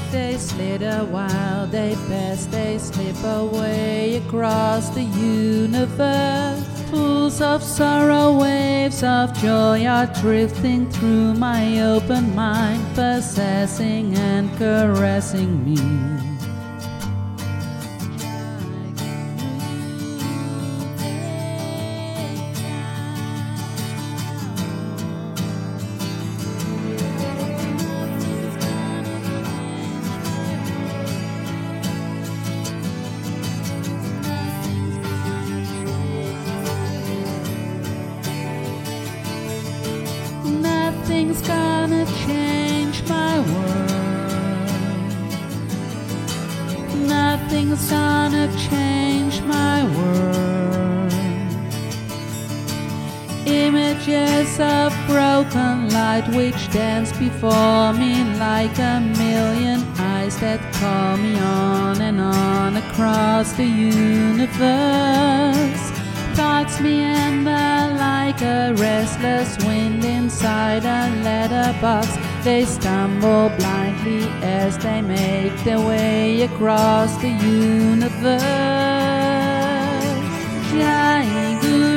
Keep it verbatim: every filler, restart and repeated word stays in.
They slither while they pass, they slip away across the universe. Pools of sorrow, waves of joy are drifting through my open mind, possessing and caressing me. Nothing's gonna change my world. Nothing's gonna change my world. Images of broken light which dance before me like a million eyes that call me on and on across the universe. Thoughts meander like a restless wind inside a letterbox. They stumble blindly as they make their way across the universe. Jai Guru.